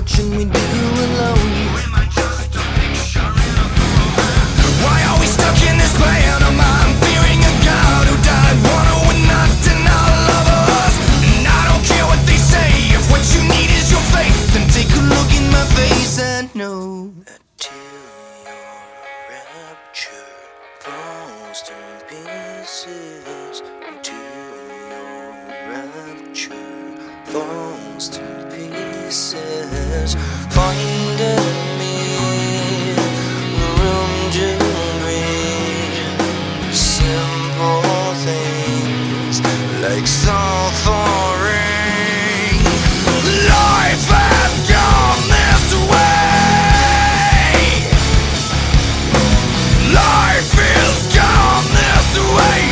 what should we do alone? Am I just a picture in a photograph? Why are we stuck in this plan of mine, fearing a God who died? One who would not deny love of us. And I don't care what they say, if what you need is your faith, then take a look in my face and know that till your rapture falls to pieces, until your rapture falls to pieces, find in me room to breathe simple things like suffering. Life has gone this way. Life is gone this way.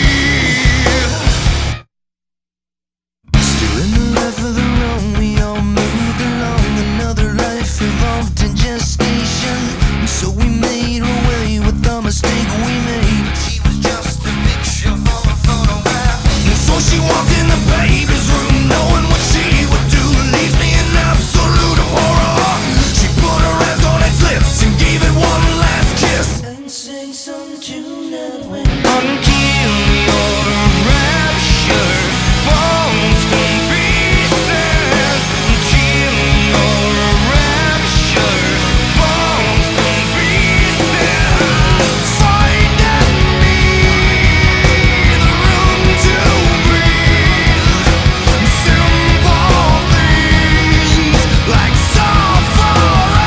Still in the life of the wrong, we all moved along. Another life evolved in gestation, so we made our way with the mistake we made. She was just a picture for a photograph, and so she walked in the baby's room, knowing what she would do. Leaves me in absolute horror. She put her hands on its lips and gave it one last kiss, and sang some tune that went until your rapture falls to pieces, until your rapture falls to pieces. Find in me the room to breathe simple things like suffering.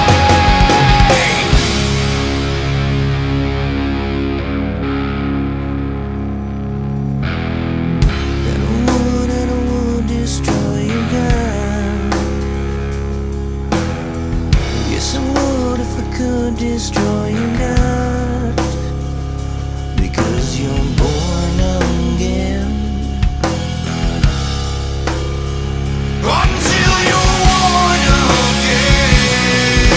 And I would destroy you, God. Yes, I would if I could destroy you, God, because you're born again. Until you're born again.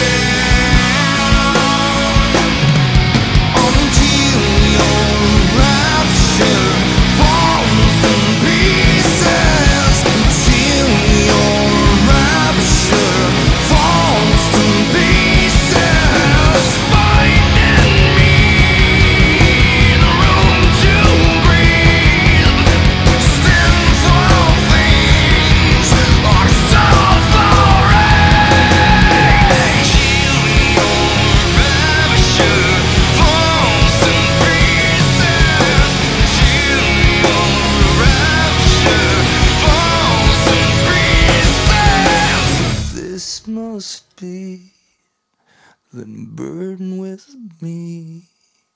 Until your rapture falls to pieces. Until your rapture falls to pieces. Find in me the room to breathe simple things like suffering. Till your rapture falls to pieces. Till your rapture falls to pieces. This must be, then burden with me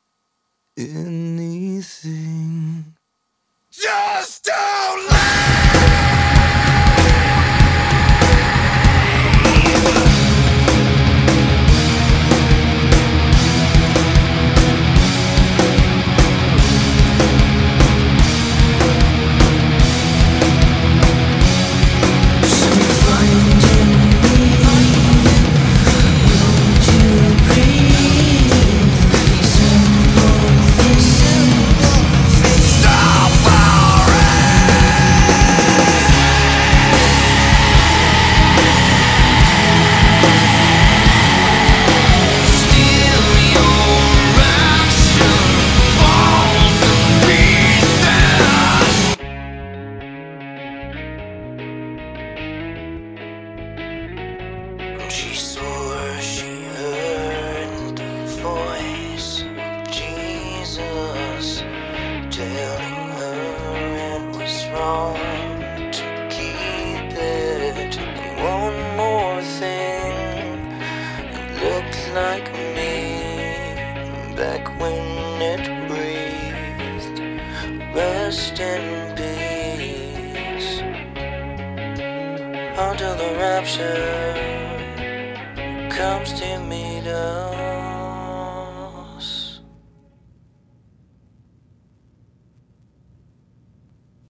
anything. Just don't She swore she heard the voice of Jesus telling her it was wrong to keep it. And one more thing, it looked like me back when it breathed. Rest in peace until the rapture comes to meet us.